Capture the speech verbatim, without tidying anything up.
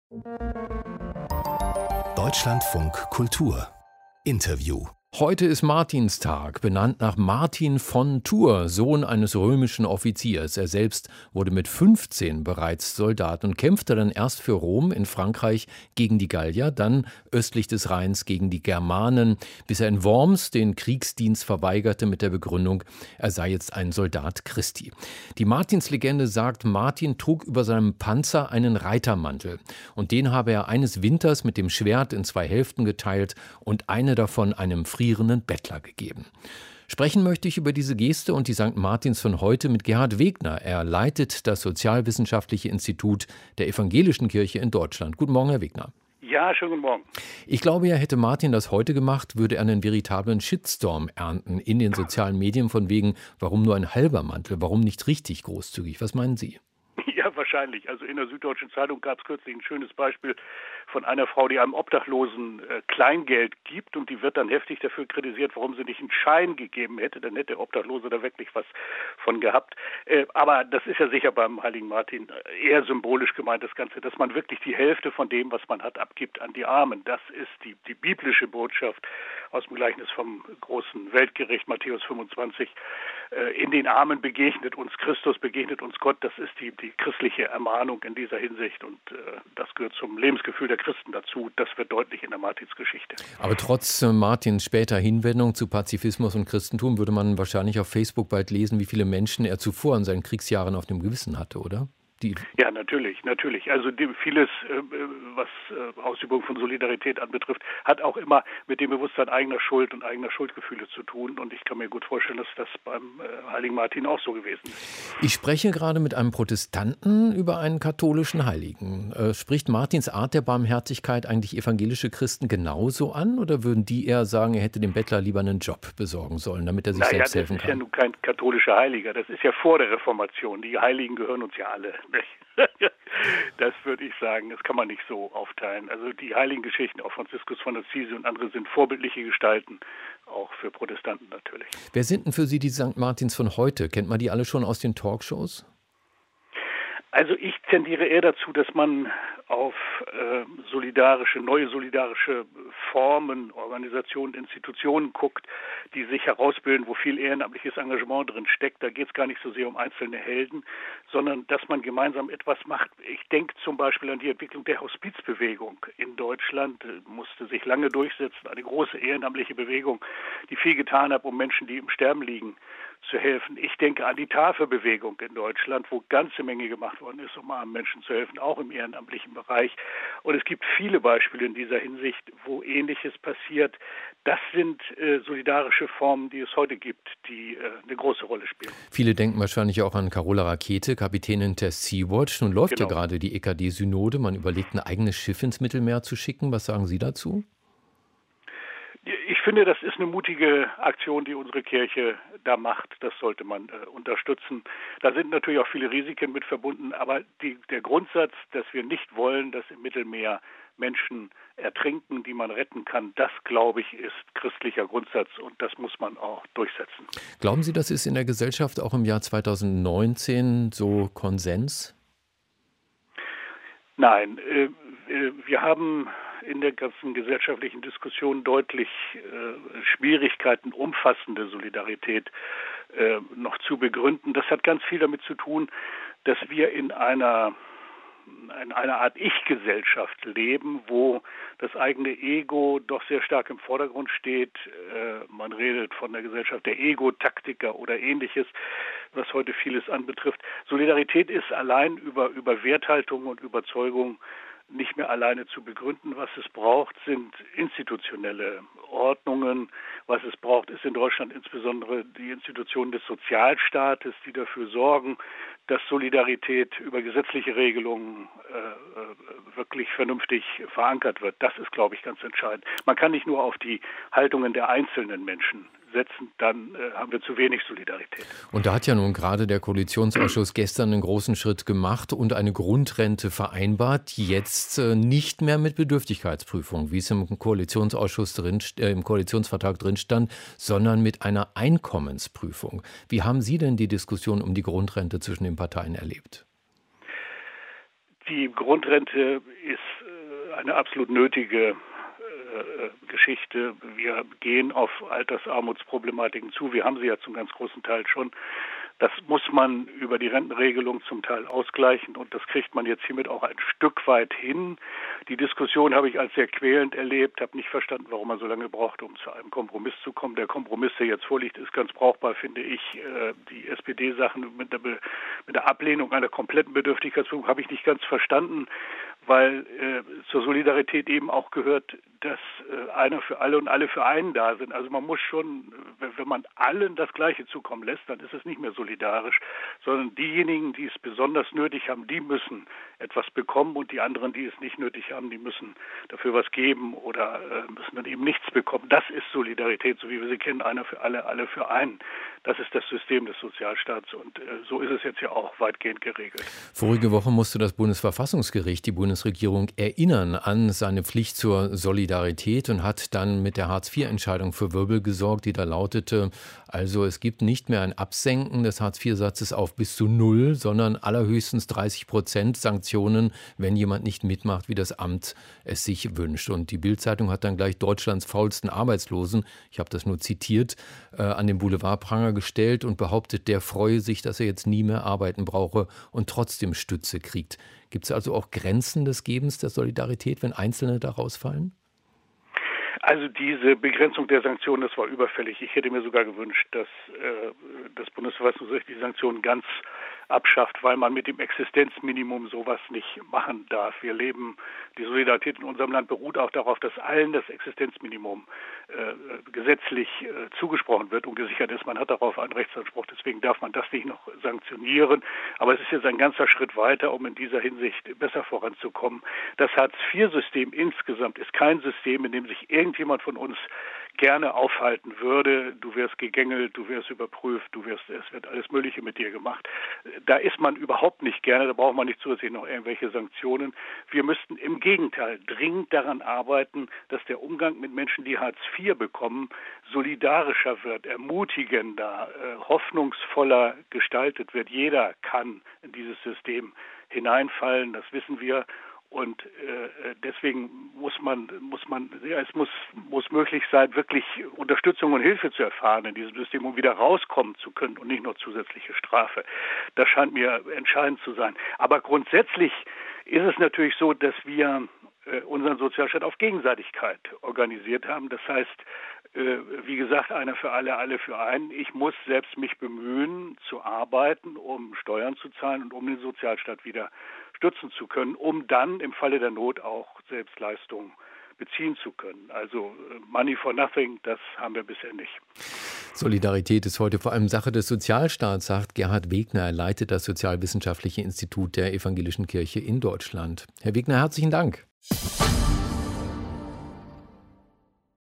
Deutschlandfunk Kultur Interview. Heute ist Martinstag, benannt nach Martin von Tours, Sohn eines römischen Offiziers. Er selbst wurde mit fünfzehn bereits Soldat und kämpfte dann erst für Rom in Frankreich gegen die Gallier, dann östlich des Rheins gegen die Germanen, bis er in Worms den Kriegsdienst verweigerte mit der Begründung, er sei jetzt ein Soldat Christi. Die Martinslegende sagt, Martin trug über seinem Panzer einen Reitermantel und den habe er eines Winters mit dem Schwert in zwei Hälften geteilt und eine davon einem frierenden Bettler gegeben. Sprechen möchte ich über diese Geste und die Sankt Martins von heute mit Gerhard Wegner. Er leitet das Sozialwissenschaftliche Institut der Evangelischen Kirche in Deutschland. Guten Morgen, Herr Wegner. Ja, schönen guten Morgen. Ich glaube ja, hätte Martin das heute gemacht, würde er einen veritablen Shitstorm ernten in den sozialen Medien von wegen, warum nur ein halber Mantel, warum nicht richtig großzügig? Was meinen Sie? Ja, wahrscheinlich. Also in der Süddeutschen Zeitung gab es kürzlich ein schönes Beispiel von einer Frau, die einem Obdachlosen äh, Kleingeld gibt und die wird dann heftig dafür kritisiert, warum sie nicht einen Schein gegeben hätte. Dann hätte der Obdachlose da wirklich was von gehabt. Äh, aber das ist ja sicher beim Heiligen Martin eher symbolisch gemeint, das Ganze, dass man wirklich die Hälfte von dem, was man hat, abgibt an die Armen. Das ist die, die biblische Botschaft aus dem Gleichnis vom großen Weltgericht, Matthäus fünfundzwanzig. Äh, in den Armen begegnet uns Christus, begegnet uns Gott. Das ist die, die christliche Ermahnung in dieser Hinsicht und äh, das gehört zum Lebensgefühl der Christen dazu. Das wird deutlich in der Martinsgeschichte. Aber trotz äh, Martins später Hinwendung zu Pazifismus und Christentum würde man wahrscheinlich auf Facebook bald lesen, wie viele Menschen er zuvor in seinen Kriegsjahren auf dem Gewissen hatte, oder? Die ja, natürlich, natürlich. Also die, vieles, äh, was äh, Ausübung von Solidarität anbetrifft, hat auch immer mit dem Bewusstsein eigener Schuld und eigener Schuldgefühle zu tun. Und ich kann mir gut vorstellen, dass das beim äh, Heiligen Martin auch so gewesen ist. Ich spreche gerade mit einem Protestanten über einen katholischen Heiligen. Äh, spricht Martins Art der Barmherzigkeit eigentlich evangelische Christen genauso an? Oder würden die eher sagen, er hätte dem Bettler lieber einen Job besorgen sollen, damit er sich naja, selbst helfen kann? Das ist ja nun kein katholischer Heiliger. Das ist ja vor der Reformation. Die Heiligen gehören uns ja alle. Das würde ich sagen, das kann man nicht so aufteilen. Also die heiligen Geschichten, auch Franziskus von Assisi und andere, sind vorbildliche Gestalten, auch für Protestanten natürlich. Wer sind denn für Sie die Sankt Martins von heute? Kennt man die alle schon aus den Talkshows? Also ich tendiere eher dazu, dass man auf äh, solidarische, neue solidarische Formen, Organisationen, Institutionen guckt, die sich herausbilden, wo viel ehrenamtliches Engagement drin steckt. Da geht es gar nicht so sehr um einzelne Helden, sondern dass man gemeinsam etwas macht. Ich denke zum Beispiel an die Entwicklung der Hospizbewegung in Deutschland, musste sich lange durchsetzen, eine große ehrenamtliche Bewegung, die viel getan hat, um Menschen, die im Sterben liegen, zu helfen. Ich denke an die Tafelbewegung in Deutschland, wo ganze Menge gemacht worden ist, um armen Menschen zu helfen, auch im ehrenamtlichen Bereich. Und es gibt viele Beispiele in dieser Hinsicht, wo Ähnliches passiert. Das sind äh, solidarische Formen, die es heute gibt, die äh, eine große Rolle spielen. Viele denken wahrscheinlich auch an Carola Rakete, Kapitänin der Sea-Watch. Nun läuft Genau. ja gerade die E K D-Synode. Man überlegt, ein eigenes Schiff ins Mittelmeer zu schicken. Was sagen Sie dazu? Ich finde, das ist eine mutige Aktion, die unsere Kirche da macht. Das sollte man äh, unterstützen. Da sind natürlich auch viele Risiken mit verbunden, aber die, der Grundsatz, dass wir nicht wollen, dass im Mittelmeer Menschen ertrinken, die man retten kann, das, glaube ich, ist christlicher Grundsatz und das muss man auch durchsetzen. Glauben Sie, das ist in der Gesellschaft auch im Jahr zweitausendneunzehn so Konsens? Nein, äh, wir haben in der ganzen gesellschaftlichen Diskussion deutlich äh, Schwierigkeiten, umfassende Solidarität äh, noch zu begründen. Das hat ganz viel damit zu tun, dass wir in einer in einer Art Ich-Gesellschaft leben, wo das eigene Ego doch sehr stark im Vordergrund steht. Äh, man redet von der Gesellschaft der Ego-Taktiker oder Ähnliches, was heute vieles anbetrifft. Solidarität ist allein über, über Werthaltung und Überzeugung nicht mehr alleine zu begründen. Was es braucht, sind institutionelle Ordnungen. Was es braucht, ist in Deutschland insbesondere die Institutionen des Sozialstaates, die dafür sorgen, dass Solidarität über gesetzliche Regelungen äh, wirklich vernünftig verankert wird. Das ist, glaube ich, ganz entscheidend. Man kann nicht nur auf die Haltungen der einzelnen Menschen setzen, dann äh, haben wir zu wenig Solidarität. Und da hat ja nun gerade der Koalitionsausschuss gestern einen großen Schritt gemacht und eine Grundrente vereinbart, jetzt äh, nicht mehr mit Bedürftigkeitsprüfung, wie es im Koalitionsausschuss drin, äh, im Koalitionsvertrag drin stand, sondern mit einer Einkommensprüfung. Wie haben Sie denn die Diskussion um die Grundrente zwischen den Parteien erlebt? Die Grundrente ist eine absolut nötige Geschichte. Wir gehen auf Altersarmutsproblematiken zu. Wir haben sie ja zum ganz großen Teil schon. Das muss man über die Rentenregelung zum Teil ausgleichen und das kriegt man jetzt hiermit auch ein Stück weit hin. Die Diskussion habe ich als sehr quälend erlebt, habe nicht verstanden, warum man so lange braucht, um zu einem Kompromiss zu kommen. Der Kompromiss, der jetzt vorliegt, ist ganz brauchbar, finde ich. Die S P D-Sachen mit der, Be- mit der Ablehnung einer kompletten Bedürftigkeitsprüfung habe ich nicht ganz verstanden, weil äh, zur Solidarität eben auch gehört, dass äh, einer für alle und alle für einen da sind. Also man muss schon, wenn, wenn man allen das Gleiche zukommen lässt, dann ist es nicht mehr solidarisch, sondern diejenigen, die es besonders nötig haben, die müssen etwas bekommen und die anderen, die es nicht nötig haben, die müssen dafür was geben oder äh, müssen dann eben nichts bekommen. Das ist Solidarität, so wie wir sie kennen, einer für alle, alle für einen. Das ist das System des Sozialstaats und äh, so ist es jetzt ja auch weitgehend geregelt. Vorige Woche musste das Bundesverfassungsgericht die Bundesregierung erinnern an seine Pflicht zur Solidarität und hat dann mit der Hartz vier Entscheidung für Wirbel gesorgt, die da lautete, also es gibt nicht mehr ein Absenken des Hartz vier Satzes auf bis zu null, sondern allerhöchstens dreißig Prozent Sanktionen, wenn jemand nicht mitmacht, wie das Amt es sich wünscht. Und die Bild-Zeitung hat dann gleich Deutschlands faulsten Arbeitslosen, ich habe das nur zitiert, äh, an den Boulevardpranger gestellt und behauptet, der freue sich, dass er jetzt nie mehr arbeiten brauche und trotzdem Stütze kriegt. Gibt es also auch Grenzen des Gebens der Solidarität, wenn Einzelne da rausfallen? Also diese Begrenzung der Sanktionen, das war überfällig. Ich hätte mir sogar gewünscht, dass äh, das Bundesverfassungsgericht die Sanktionen ganz abschafft, weil man mit dem Existenzminimum sowas nicht machen darf. Wir leben, die Solidarität in unserem Land beruht auch darauf, dass allen das Existenzminimum äh, gesetzlich äh, zugesprochen wird und gesichert ist. Man hat darauf einen Rechtsanspruch, deswegen darf man das nicht noch sanktionieren. Aber es ist jetzt ein ganzer Schritt weiter, um in dieser Hinsicht besser voranzukommen. Das Hartz vier System insgesamt ist kein System, in dem sich irgendjemand von uns gerne aufhalten würde. Du wirst gegängelt, du wirst überprüft, du wirst, es wird alles Mögliche mit dir gemacht. Da ist man überhaupt nicht gerne, da braucht man nicht zusätzlich noch irgendwelche Sanktionen. Wir müssten im Gegenteil dringend daran arbeiten, dass der Umgang mit Menschen, die Hartz vier bekommen, solidarischer wird, ermutigender, äh, hoffnungsvoller gestaltet wird. Jeder kann in dieses System hineinfallen, das wissen wir. Und äh, deswegen muss man, muss man, ja, es muss, muss möglich sein, wirklich Unterstützung und Hilfe zu erfahren in diesem System, um wieder rauskommen zu können und nicht nur zusätzliche Strafe. Das scheint mir entscheidend zu sein. Aber grundsätzlich ist es natürlich so, dass wir äh, unseren Sozialstaat auf Gegenseitigkeit organisiert haben. Das heißt, äh, wie gesagt, einer für alle, alle für einen. Ich muss selbst mich bemühen, zu arbeiten, um Steuern zu zahlen und um den Sozialstaat wieder stützen zu können, um dann im Falle der Not auch Selbstleistungen beziehen zu können. Also Money for nothing, das haben wir bisher nicht. Solidarität ist heute vor allem Sache des Sozialstaats, sagt Gerhard Wegner. Er leitet das Sozialwissenschaftliche Institut der Evangelischen Kirche in Deutschland. Herr Wegner, herzlichen Dank.